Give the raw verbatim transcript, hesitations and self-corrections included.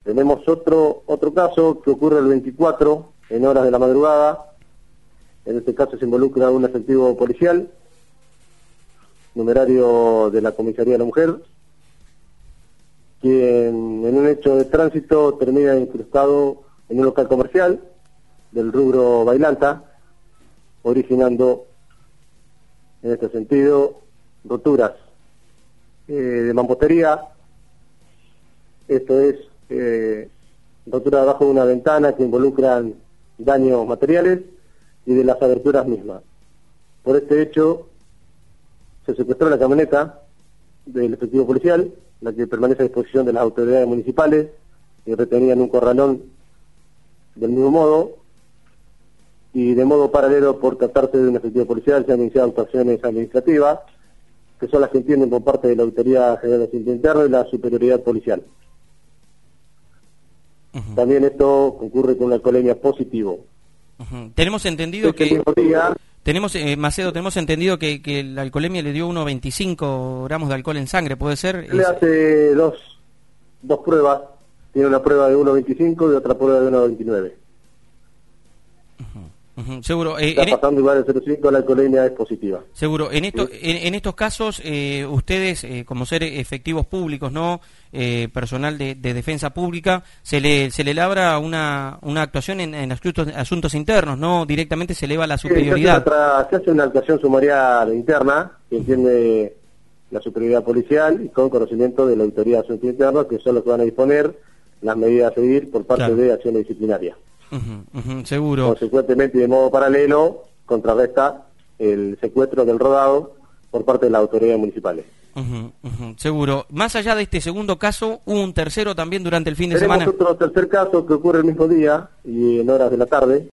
Tenemos otro otro caso que ocurre el veinticuatro, en horas de la madrugada. En este caso se involucra un efectivo policial, numerario de la Comisaría de la Mujer, quien en un hecho de tránsito termina incrustado en un local comercial del rubro Bailanta, originando, en este sentido, roturas eh, de mampostería. Esto es eh, rotura debajo de una ventana que involucran daños materiales y de las aberturas mismas. Por este hecho, se secuestró la camioneta del efectivo policial, la que permanece a disposición de las autoridades municipales, y retenida en un corralón del mismo modo, y de modo paralelo, por tratarse de un efectivo policial, se han iniciado actuaciones administrativas, que son las que entienden por parte de la Autoridad General de Asuntos Internos y la Superioridad Policial. Uh-huh. También esto concurre con una alcoholemia positivo. Uh-huh. Tenemos entendido este que... mismo día, Tenemos, eh, Macedo, tenemos entendido que, que la alcoholemia le dio uno coma veinticinco gramos de alcohol en sangre, ¿puede ser? Le hace dos, dos pruebas, tiene una prueba de uno coma veinticinco y otra prueba de uno coma veintinueve. Uh-huh, uh-huh, seguro. Eh, Está pasando igual de cero coma cinco, la alcoholemia es positiva. Seguro. En, esto, ¿Sí? en, en estos casos, eh, ustedes, eh, como ser efectivos públicos, no eh, personal de, de defensa pública, se le se le labra una una actuación en, en asuntos, asuntos internos, no directamente se eleva a la superioridad. Sí, se, hace otra, se hace una actuación sumarial interna que entiende la superioridad policial y con conocimiento de la Autoridad de Asuntos Internos, que son los que van a disponer las medidas a seguir por parte claro. de acciones disciplinarias. Uh-huh, uh-huh, seguro. Consecuentemente, y de modo paralelo, contrarresta el secuestro del rodado por parte de las autoridades municipales. Uh-huh, uh-huh, seguro. Más allá de este segundo caso, hubo un tercero también durante el fin de Tenemos semana. Tenemos otro tercer caso que ocurre el mismo día y en horas de la tarde.